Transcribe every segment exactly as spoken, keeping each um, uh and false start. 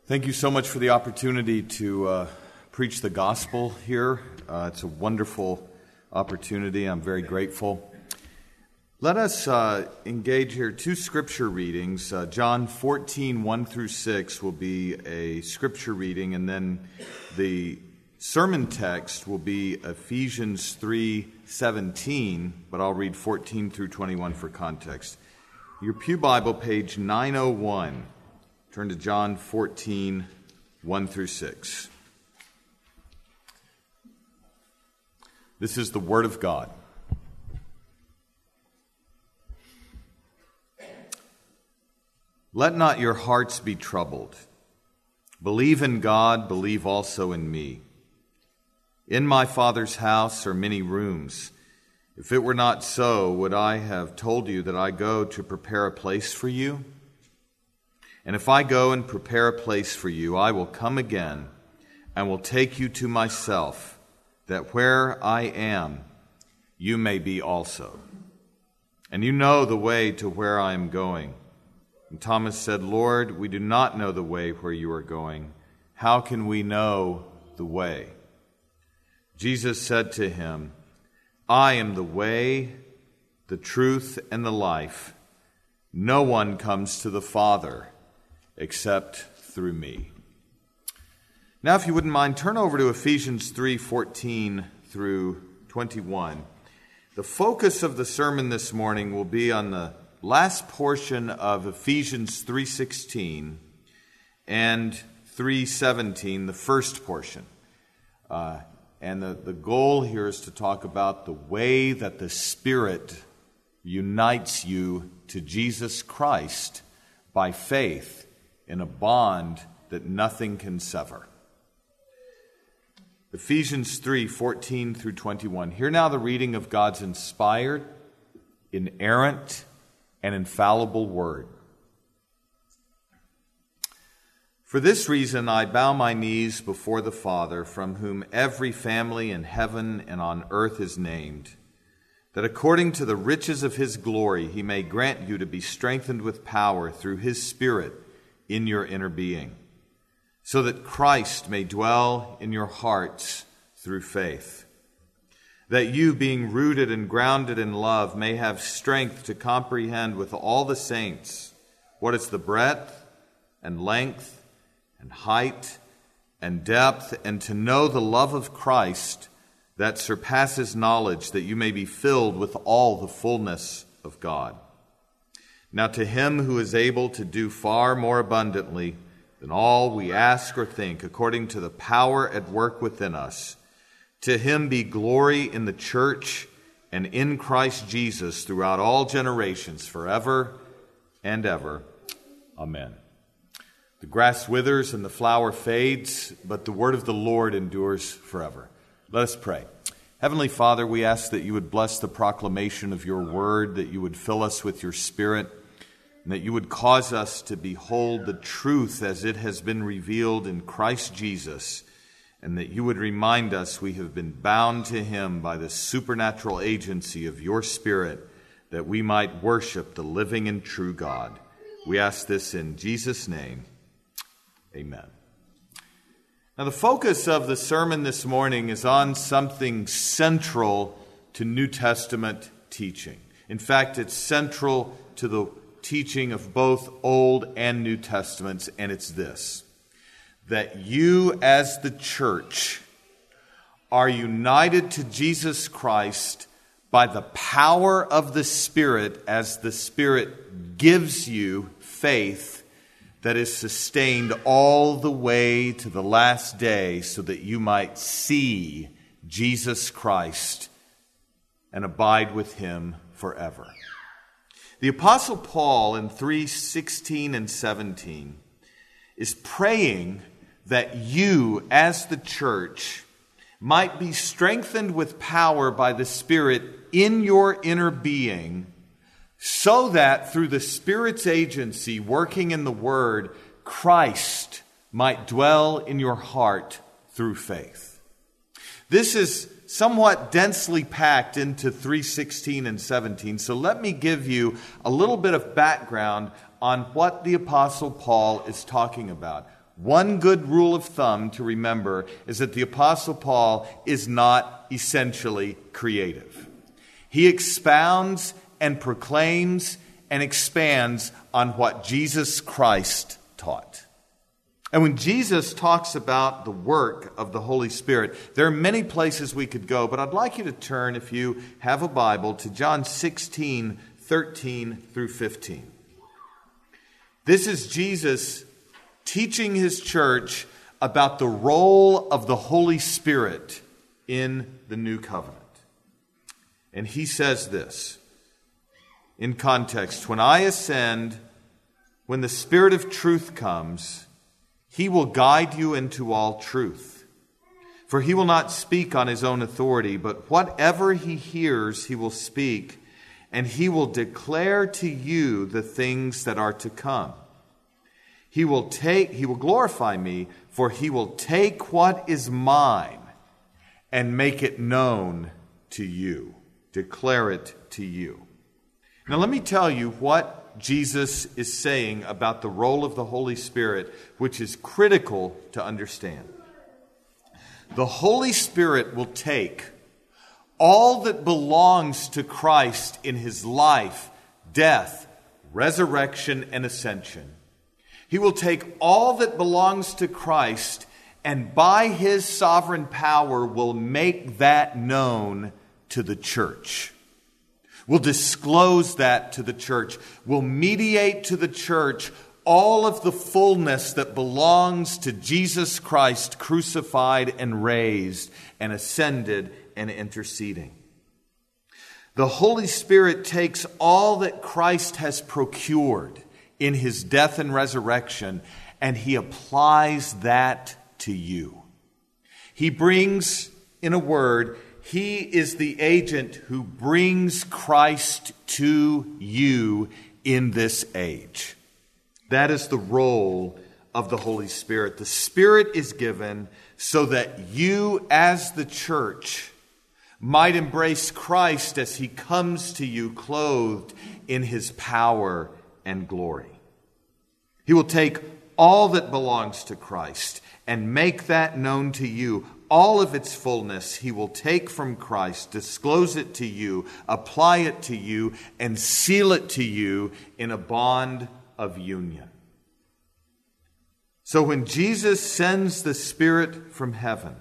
Thank you so much for the opportunity to uh, preach the gospel here. Uh, it's a wonderful opportunity. I'm very grateful. Let us uh, engage here. Two scripture readings. Uh, John fourteen, one through six will be a scripture reading, and then the sermon text will be Ephesians three seventeen, but I'll read fourteen through twenty-one for context. Your Pew Bible, page nine oh one. Turn to John fourteen, one through six. This is the Word of God. Let not your hearts be troubled. Believe in God, believe also in me. In my Father's house are many rooms. If it were not so, would I have told you that I go to prepare a place for you? And if I go and prepare a place for you, I will come again and will take you to myself, that where I am, you may be also. And you know the way to where I am going. And Thomas said, Lord, we do not know the way where you are going. How can we know the way? Jesus said to him, I am the way, the truth, and the life. No one comes to the Father except through me. Now, if you wouldn't mind, turn over to Ephesians three fourteen through twenty-one. The focus of the sermon this morning will be on the last portion of Ephesians three sixteen and three seventeen, the first portion. Uh, and the, the goal here is to talk about the way that the Spirit unites you to Jesus Christ by faith in a bond that nothing can sever. Ephesians three fourteen through twenty-one. Hear now the reading of God's inspired, inerrant, and infallible word. For this reason I bow my knees before the Father, from whom every family in heaven and on earth is named, that according to the riches of his glory he may grant you to be strengthened with power through his Spirit in your inner being, so that Christ may dwell in your hearts through faith, that you, being rooted and grounded in love, may have strength to comprehend with all the saints what is the breadth and length and height and depth, and to know the love of Christ that surpasses knowledge, that you may be filled with all the fullness of God. Now to him who is able to do far more abundantly than all we ask or think, according to the power at work within us, to him be glory in the church and in Christ Jesus throughout all generations, forever and ever. Amen. The grass withers and the flower fades, but the word of the Lord endures forever. Let us pray. Heavenly Father, we ask that you would bless the proclamation of your word, that you would fill us with your Spirit, and that you would cause us to behold the truth as it has been revealed in Christ Jesus, and that you would remind us we have been bound to him by the supernatural agency of your Spirit, that we might worship the living and true God. We ask this in Jesus' name. Amen. Now, the focus of the sermon this morning is on something central to New Testament teaching. In fact, it's central to the teaching of both Old and New Testaments, and it's this: that you as the church are united to Jesus Christ by the power of the Spirit, as the Spirit gives you faith that is sustained all the way to the last day, so that you might see Jesus Christ and abide with him forever. The Apostle Paul in three sixteen and seventeen is praying that you as the church might be strengthened with power by the Spirit in your inner being, so that through the Spirit's agency working in the Word, Christ might dwell in your heart through faith. This is somewhat densely packed into three sixteen and seventeen. So let me give you a little bit of background on what the Apostle Paul is talking about. one good rule of thumb to remember is that the Apostle Paul is not essentially creative. He expounds and proclaims and expands on what Jesus Christ taught. And when Jesus talks about the work of the Holy Spirit, there are many places we could go, but I'd like you to turn, if you have a Bible, to John sixteen, thirteen through fifteen. This is Jesus teaching his church about the role of the Holy Spirit in the new covenant. And he says this, in context, when I ascend, when the Spirit of truth comes, he will guide you into all truth. For he will not speak on his own authority, but whatever he hears, he will speak, and he will declare to you the things that are to come. He will take, he will glorify me, for he will take what is mine and make it known to you, declare it to you. Now let me tell you what Jesus is saying about the role of the Holy Spirit, which is critical to understand. The Holy Spirit will take all that belongs to Christ in his life, death, resurrection, and ascension. He will take all that belongs to Christ and by his sovereign power will make that known to the church. Will disclose that to the church, will mediate to the church all of the fullness that belongs to Jesus Christ crucified and raised and ascended and interceding. The Holy Spirit takes all that Christ has procured in his death and resurrection and he applies that to you. He brings, in a word, he is the agent who brings Christ to you in this age. That is the role of the Holy Spirit. The Spirit is given so that you as the church might embrace Christ as he comes to you clothed in his power and glory. He will take all that belongs to Christ and make that known to you. All of its fullness he will take from Christ, disclose it to you, apply it to you, and seal it to you in a bond of union. So when Jesus sends the Spirit from heaven,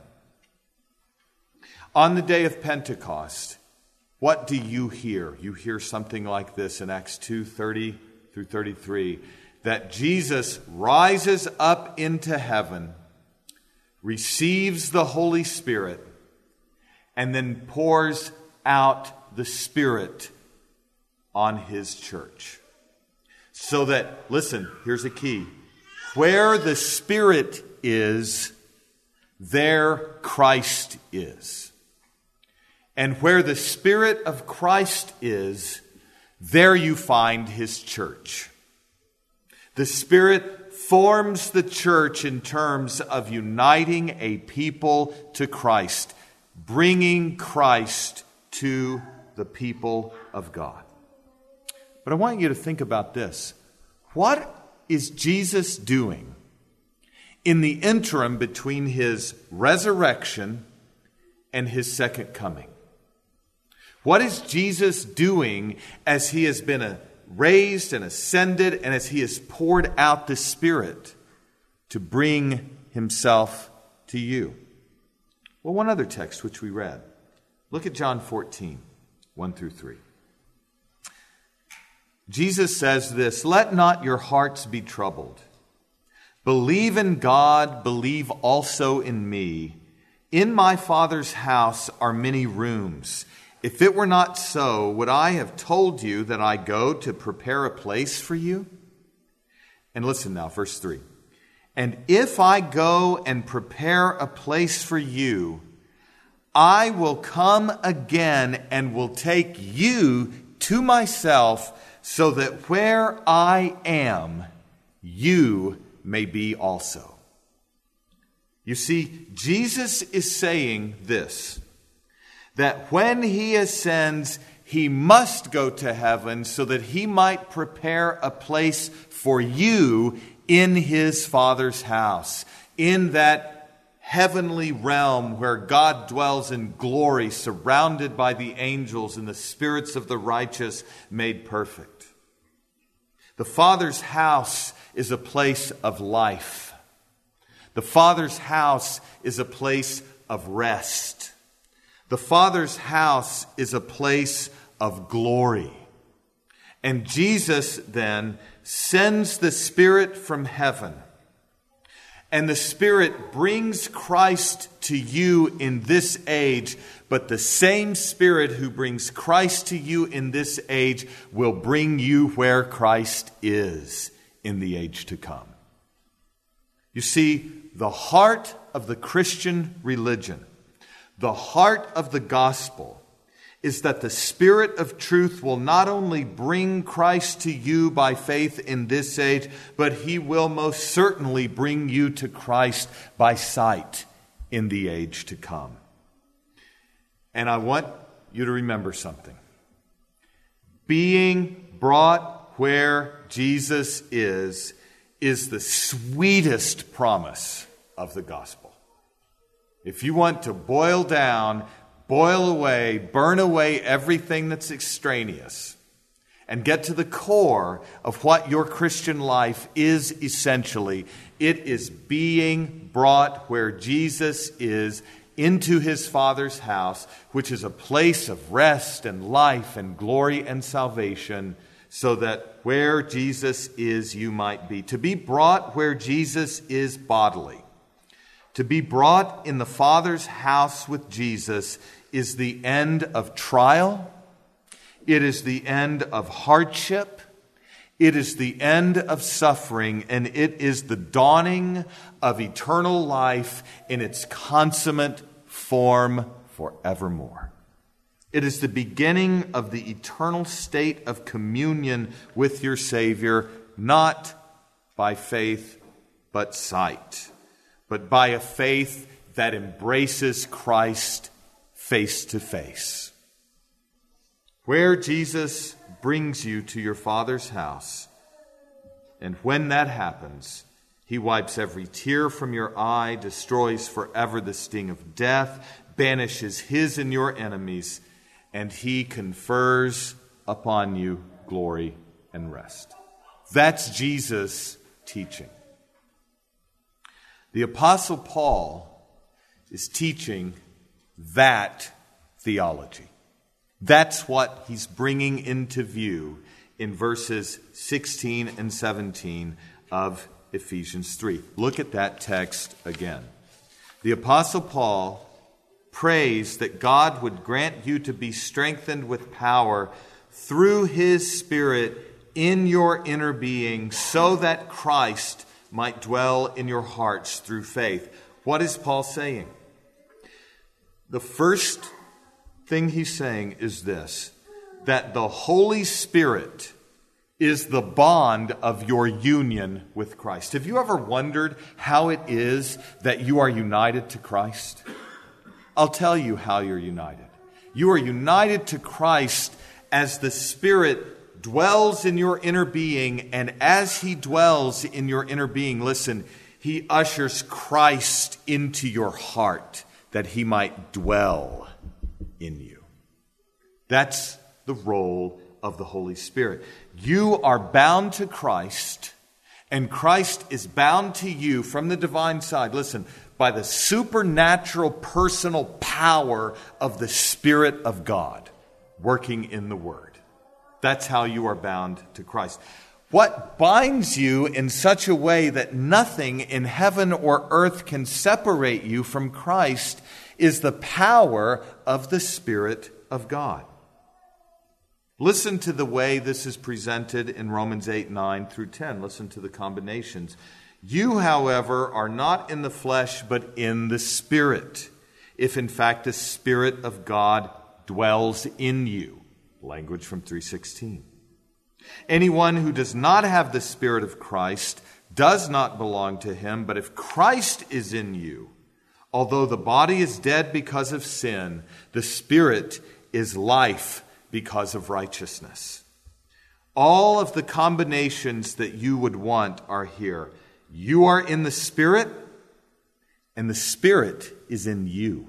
on the day of Pentecost, what do you hear? You hear something like this in Acts two, thirty through thirty-three, that Jesus rises up into heaven, receives the Holy Spirit, and then pours out the Spirit on his church. So that, listen, here's a key. Where the Spirit is, there Christ is. And where the Spirit of Christ is, there you find his church. The Spirit forms the church in terms of uniting a people to Christ, bringing Christ to the people of God. But I want you to think about this. What is Jesus doing in the interim between his resurrection and his second coming? What is Jesus doing as he has been raised and ascended and as he has poured out the Spirit to bring himself to you? Well, one other text which we read. Look at John fourteen, one through three. Jesus says this, "Let not your hearts be troubled. Believe in God, believe also in me. In my Father's house are many rooms. If it were not so, would I have told you that I go to prepare a place for you?" And listen now, verse three. "And if I go and prepare a place for you, I will come again and will take you to myself, so that where I am, you may be also." You see, Jesus is saying this, that when he ascends, he must go to heaven so that he might prepare a place for you in his Father's house, in that heavenly realm where God dwells in glory, surrounded by the angels and the spirits of the righteous made perfect. The Father's house is a place of life. The Father's house is a place of rest. The Father's house is a place of glory. And Jesus then sends the Spirit from heaven. And the Spirit brings Christ to you in this age. But the same Spirit who brings Christ to you in this age will bring you where Christ is in the age to come. You see, the heart of the Christian religion, the heart of the gospel, is that the Spirit of truth will not only bring Christ to you by faith in this age, but he will most certainly bring you to Christ by sight in the age to come. And I want you to remember something. Being brought where Jesus is, is the sweetest promise of the gospel. If you want to boil down, boil away, burn away everything that's extraneous, and get to the core of what your Christian life is essentially, it is being brought where Jesus is, into his Father's house, which is a place of rest and life and glory and salvation, so that where Jesus is, you might be. To be brought where Jesus is bodily, to be brought in the Father's house with Jesus, is the end of trial. It is the end of hardship. It is the end of suffering, and it is the dawning of eternal life in its consummate form forevermore. It is the beginning of the eternal state of communion with your Savior, not by faith but sight, but by a faith that embraces Christ face to face. Where Jesus brings you to your Father's house, and when that happens, he wipes every tear from your eye, destroys forever the sting of death, banishes his and your enemies, and he confers upon you glory and rest. That's Jesus' teaching. The Apostle Paul is teaching that theology. That's what he's bringing into view in verses sixteen and seventeen of Ephesians three. Look at that text again. The Apostle Paul prays that God would grant you to be strengthened with power through his Spirit in your inner being, so that Christ might dwell in your hearts through faith. What is Paul saying? The first thing he's saying is this, that the Holy Spirit is the bond of your union with Christ. Have you ever wondered how it is that you are united to Christ? I'll tell you how you're united. You are united to Christ as the Spirit dwells in your inner being, and as he dwells in your inner being, listen, he ushers Christ into your heart that he might dwell in you. That's the role of the Holy Spirit. You are bound to Christ, and Christ is bound to you from the divine side, listen, by the supernatural personal power of the Spirit of God working in the Word. That's how you are bound to Christ. What binds you in such a way that nothing in heaven or earth can separate you from Christ is the power of the Spirit of God. Listen to the way this is presented in Romans eight, nine through ten. Listen to the combinations. You, however, are not in the flesh, but in the Spirit, if in fact the Spirit of God dwells in you. Language from three sixteen. Anyone who does not have the Spirit of Christ does not belong to him, but if Christ is in you, although the body is dead because of sin, the Spirit is life because of righteousness. All of the combinations that you would want are here. You are in the Spirit, and the Spirit is in you.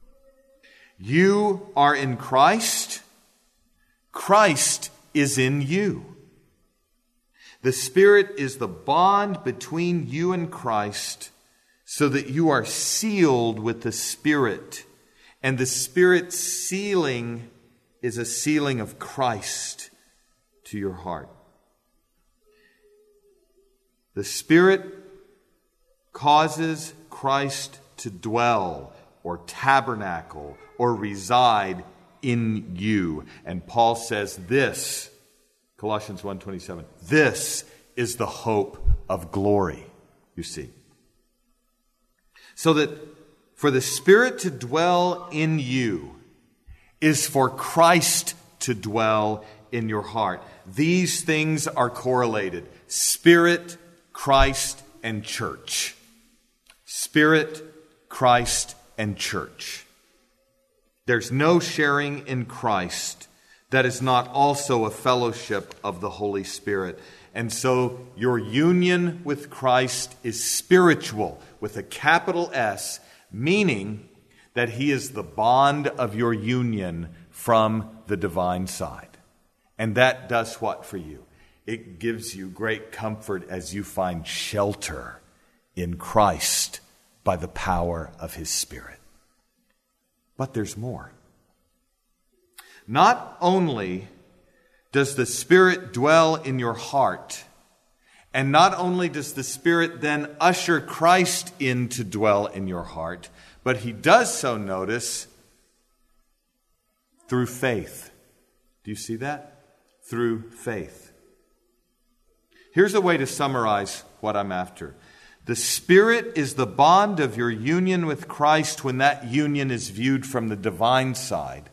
You are in Christ. Christ is in you. The Spirit is the bond between you and Christ, so that you are sealed with the Spirit. And the Spirit's sealing is a sealing of Christ to your heart. The Spirit causes Christ to dwell or tabernacle or reside in you. And Paul says this, Colossians one twenty-seven, this is the hope of glory, you see. So that for the Spirit to dwell in you is for Christ to dwell in your heart. These things are correlated. Spirit, Christ, and church. Spirit, Christ, and church. There's no sharing in Christ that is not also a fellowship of the Holy Spirit. And so your union with Christ is spiritual with a capital S, meaning that He is the bond of your union from the divine side. And that does what for you? It gives you great comfort as you find shelter in Christ by the power of His Spirit. But there's more. Not only does the Spirit dwell in your heart, and not only does the Spirit then usher Christ in to dwell in your heart, but He does so, notice, through faith. Do you see that? Through faith. Here's a way to summarize what I'm after. The Spirit is the bond of your union with Christ when that union is viewed from the divine side.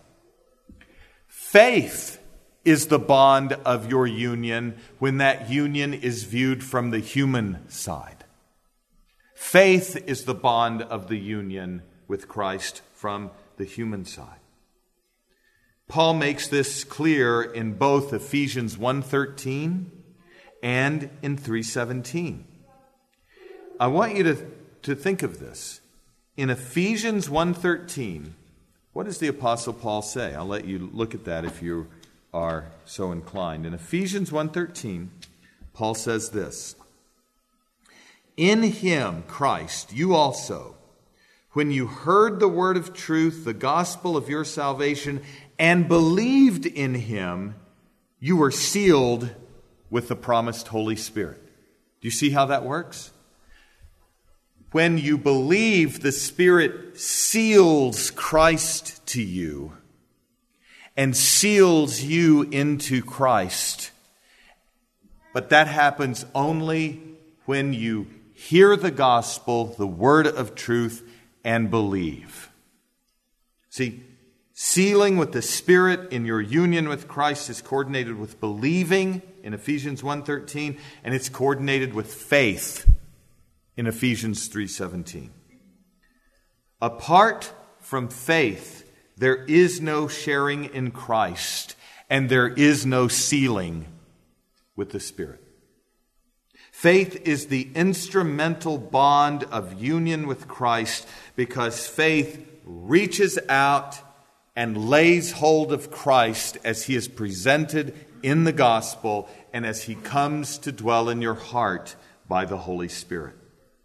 Faith is the bond of your union when that union is viewed from the human side. Faith is the bond of the union with Christ from the human side. Paul makes this clear in both Ephesians one thirteen and in three seventeen. I want you to, to think of this. In Ephesians one thirteen, what does the Apostle Paul say? I'll let you look at that if you are so inclined. In Ephesians one thirteen, Paul says this, in Him, Christ, you also, when you heard the word of truth, the gospel of your salvation, and believed in Him, you were sealed with the promised Holy Spirit. Do you see how that works? When you believe, the Spirit seals Christ to you and seals you into Christ. But that happens only when you hear the gospel, the word of truth, and believe. See, sealing with the Spirit in your union with Christ is coordinated with believing in Ephesians one thirteen, and it's coordinated with faith in Ephesians three seventeen. Apart from faith, there is no sharing in Christ, and there is no sealing with the Spirit. Faith is the instrumental bond of union with Christ because faith reaches out and lays hold of Christ as He is presented in the gospel and as He comes to dwell in your heart by the Holy Spirit.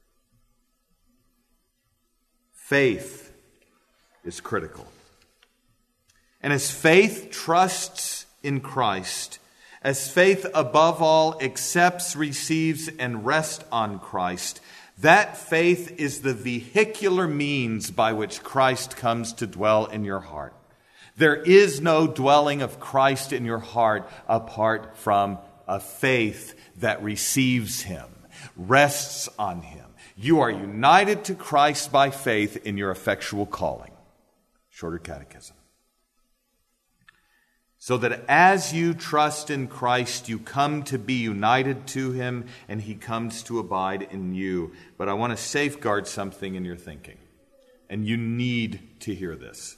Faith is critical. And as faith trusts in Christ, as faith above all accepts, receives, and rests on Christ, that faith is the vehicular means by which Christ comes to dwell in your heart. There is no dwelling of Christ in your heart apart from a faith that receives Him, rests on Him. You are united to Christ by faith in your effectual calling. Shorter Catechism. So that as you trust in Christ, you come to be united to Him and He comes to abide in you. But I want to safeguard something in your thinking. And you need to hear this.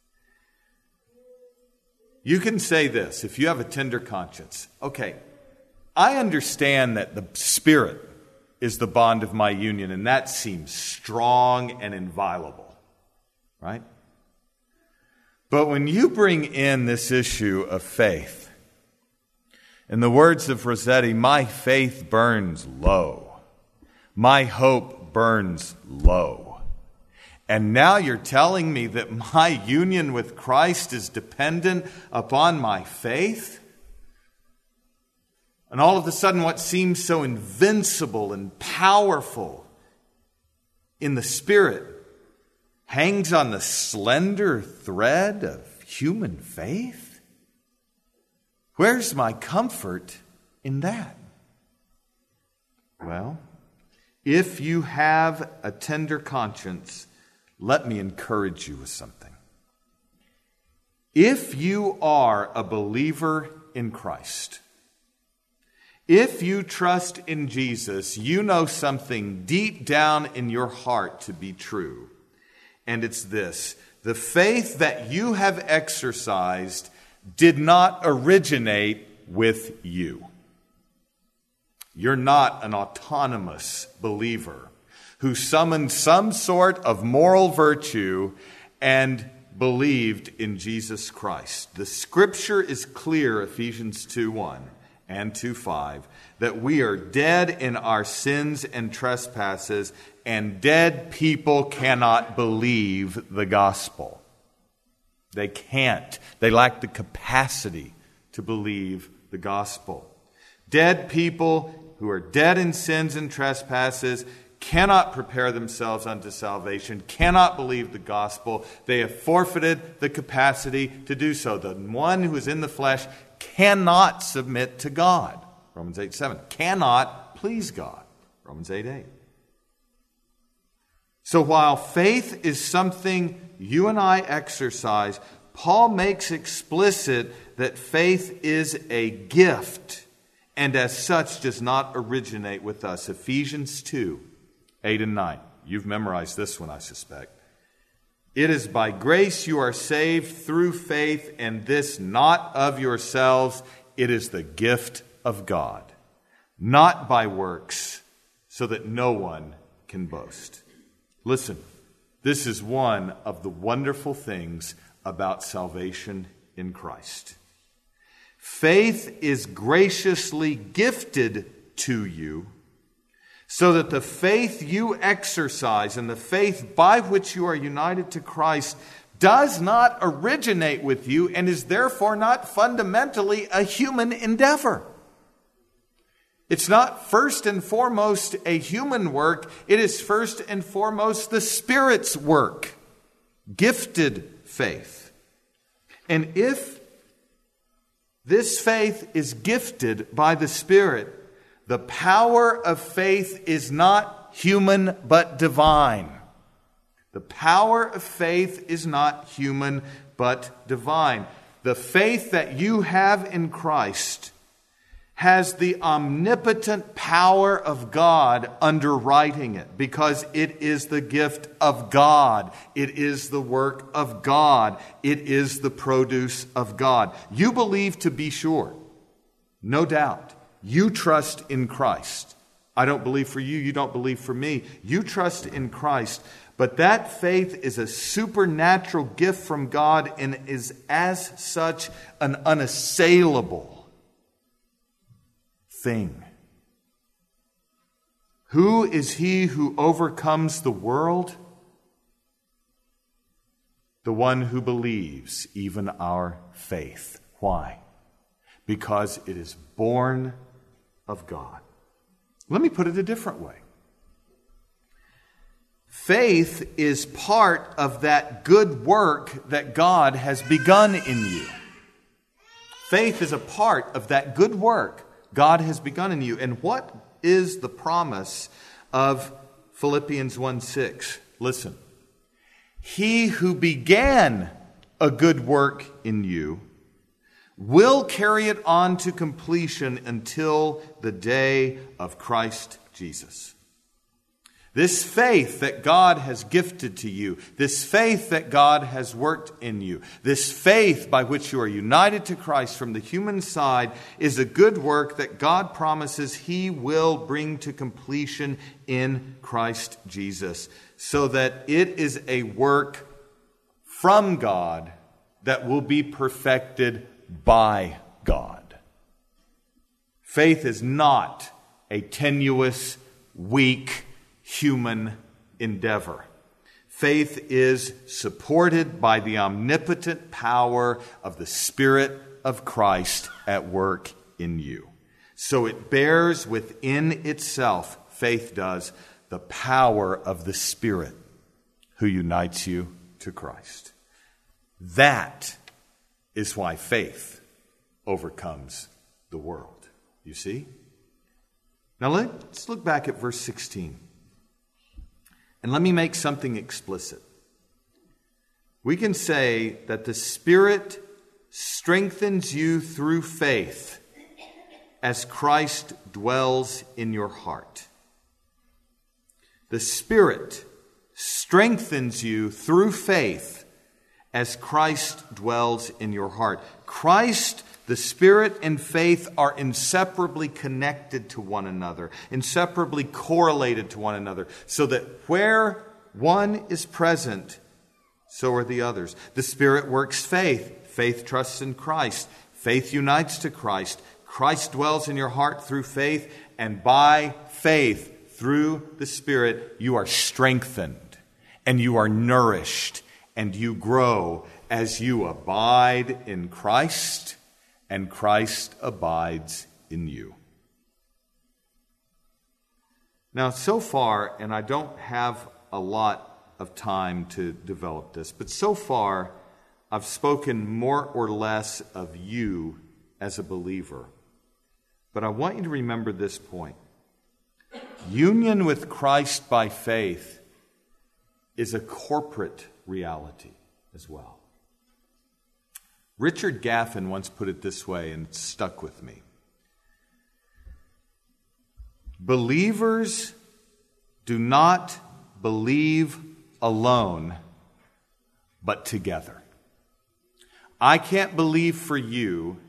You can say this if you have a tender conscience. Okay, I understand that the Spirit is the bond of my union, and that seems strong and inviolable, right? But when you bring in this issue of faith, in the words of Rossetti, my faith burns low. My hope burns low. And now you're telling me that my union with Christ is dependent upon my faith? And all of a sudden, what seems so invincible and powerful in the Spirit hangs on the slender thread of human faith? Where's my comfort in that? Well, if you have a tender conscience, let me encourage you with something. If you are a believer in Christ, if you trust in Jesus, you know something deep down in your heart to be true. And it's this: the faith that you have exercised did not originate with you. You're not an autonomous believer who summoned some sort of moral virtue and believed in Jesus Christ. The Scripture is clear, Ephesians two one and two five, that we are dead in our sins and trespasses, and dead people cannot believe the gospel. They can't. They lack the capacity to believe the gospel. Dead people who are dead in sins and trespasses cannot prepare themselves unto salvation, cannot believe the gospel. They have forfeited the capacity to do so. The one who is in the flesh cannot submit to God. Romans eight seven. Cannot please God. Romans eight eight. So while faith is something you and I exercise, Paul makes explicit that faith is a gift, and as such does not originate with us. Ephesians two eight and nine. You've memorized this one, I suspect. It is by grace you are saved through faith, and this not of yourselves. It is the gift of God, not by works, so that no one can boast. Listen, this is one of the wonderful things about salvation in Christ. Faith is graciously gifted to you, so that the faith you exercise and the faith by which you are united to Christ does not originate with you and is therefore not fundamentally a human endeavor. It's not first and foremost a human work. It is first and foremost the Spirit's work. Gifted faith. And if this faith is gifted by the Spirit, the power of faith is not human but divine. The power of faith is not human but divine. The faith that you have in Christ has the omnipotent power of God underwriting it, because it is the gift of God. It is the work of God. It is the produce of God. You believe, to be sure, no doubt. You trust in Christ. I don't believe for you. You don't believe for me. You trust in Christ. But that faith is a supernatural gift from God and is as such an unassailable thing. Who is he who overcomes the world? The one who believes, even our faith. Why? Because it is born of God. Let me put it a different way. Faith is part of that good work that God has begun in you. Faith is a part of that good work God has begun in you. And what is the promise of Philippians one six? Listen. He who began a good work in you will carry it on to completion until the day of Christ Jesus. This faith that God has gifted to you, this faith that God has worked in you, this faith by which you are united to Christ from the human side is a good work that God promises He will bring to completion in Christ Jesus, so that it is a work from God that will be perfected by God. Faith is not a tenuous, weak, human endeavor. Faith is supported by the omnipotent power of the Spirit of Christ at work in you. So it bears within itself, faith does, the power of the Spirit who unites you to Christ. That is why faith overcomes the world. You see? Now let's look back at verse sixteen. And let me make something explicit. We can say that the Spirit strengthens you through faith as Christ dwells in your heart. The Spirit strengthens you through faith as Christ dwells in your heart. Christ, the Spirit, and faith are inseparably connected to one another, inseparably correlated to one another, so that where one is present, so are the others. The Spirit works faith. Faith trusts in Christ. Faith unites to Christ. Christ dwells in your heart through faith, and by faith, through the Spirit, you are strengthened, and you are nourished, and you grow as you abide in Christ, and Christ abides in you. Now, so far, and I don't have a lot of time to develop this, but so far, I've spoken more or less of you as a believer. But I want you to remember this point. Union with Christ by faith is a corporate reality as well. Richard Gaffin once put it this way, and it stuck with me. Believers do not believe alone, but together. I can't believe for you.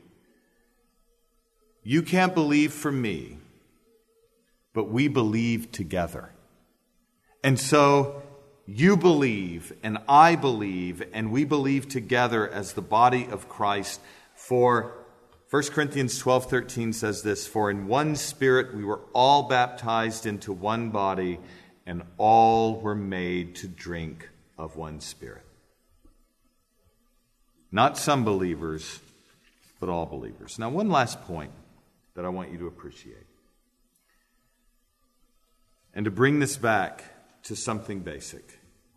You can't believe for me, but we believe together. And so you believe, and I believe, and we believe together as the body of Christ. For First Corinthians twelve thirteen says this, "For in one Spirit we were all baptized into one body, and all were made to drink of one Spirit." Not some believers, but all believers. Now, one last point that I want you to appreciate. And to bring this back to something basic.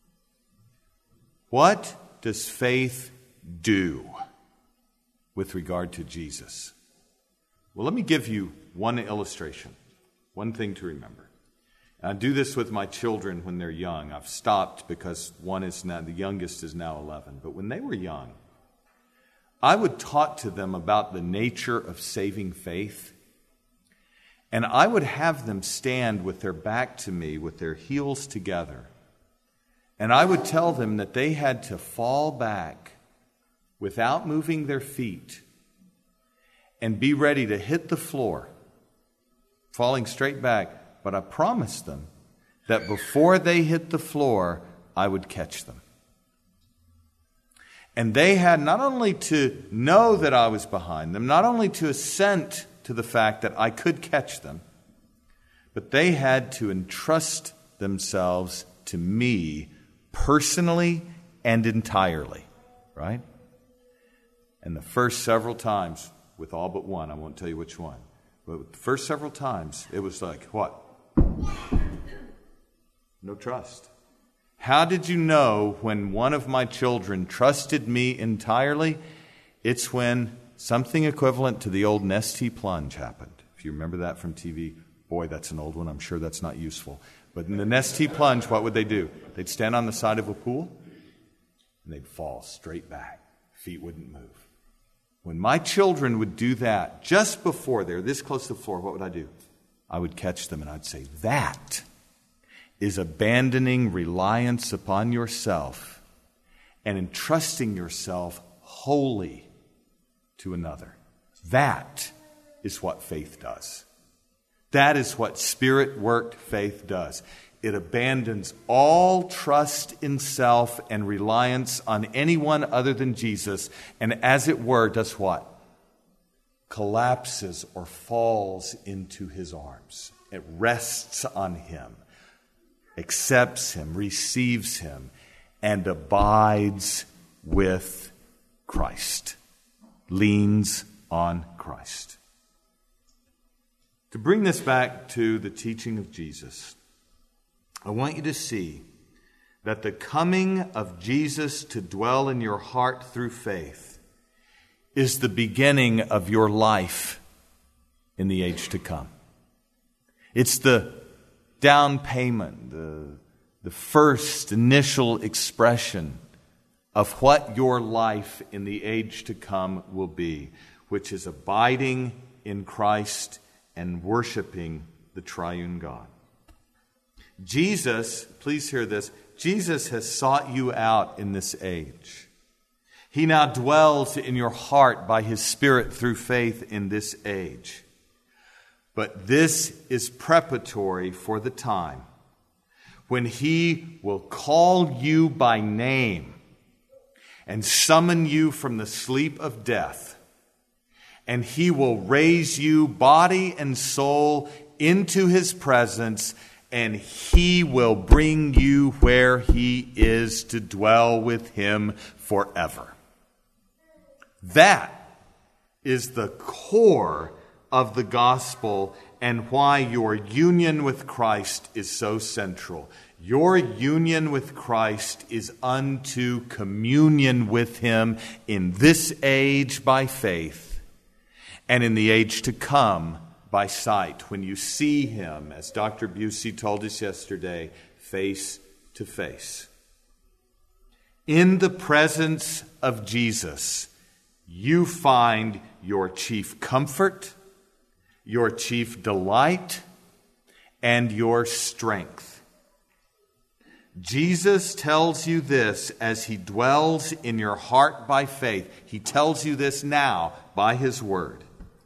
What does faith do with regard to Jesus? Well, let me give you one illustration, one thing to remember. And I do this with my children when they're young. I've stopped because one is now, the youngest is now eleven. But when they were young, I would talk to them about the nature of saving faith. And I would have them stand with their back to me, with their heels together. And I would tell them that they had to fall back without moving their feet and be ready to hit the floor, falling straight back. But I promised them that before they hit the floor, I would catch them. And they had not only to know that I was behind them, not only to assent to the fact that I could catch them, but they had to entrust themselves to me personally and entirely, right? And the first several times, with all but one, I won't tell you which one, but the first several times, it was like, what? No trust. How did you know when one of my children trusted me entirely? It's when something equivalent to the old Nestea plunge happened. If you remember that from T V, boy, that's an old one. I'm sure that's not useful. But in the Nestea plunge, what would they do? They'd stand on the side of a pool, and they'd fall straight back. Feet wouldn't move. When my children would do that, just before they're this close to the floor, what would I do? I would catch them, and I'd say, that is abandoning reliance upon yourself and entrusting yourself wholly to another. That is what faith does. That is what Spirit-worked faith does. It abandons all trust in self and reliance on anyone other than Jesus, and as it were, does what? Collapses or falls into his arms. It rests on him, accepts him, receives him, and abides with Christ. Leans on Christ. To bring this back to the teaching of Jesus, I want you to see that the coming of Jesus to dwell in your heart through faith is the beginning of your life in the age to come. It's the down payment, the, the first initial expression of what your life in the age to come will be, which is abiding in Christ and worshiping the triune God. Jesus, please hear this, Jesus has sought you out in this age. He now dwells in your heart by his Spirit through faith in this age. But this is preparatory for the time when he will call you by name and summon you from the sleep of death. And he will raise you, body and soul, into his presence, and he will bring you where he is to dwell with him forever. That is the core of the gospel and why your union with Christ is so central. Your union with Christ is unto communion with him in this age by faith, and in the age to come by sight, when you see him, as Doctor Busey told us yesterday, face to face. In the presence of Jesus, you find your chief comfort, your chief delight, and your strength. Jesus tells you this as he dwells in your heart by faith. He tells you this now by his word.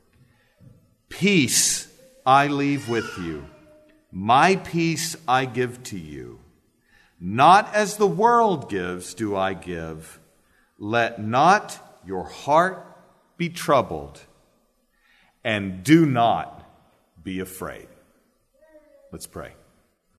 Peace I leave with you. My peace I give to you. Not as the world gives do I give. Let not your heart be troubled, and do not be afraid. Let's pray.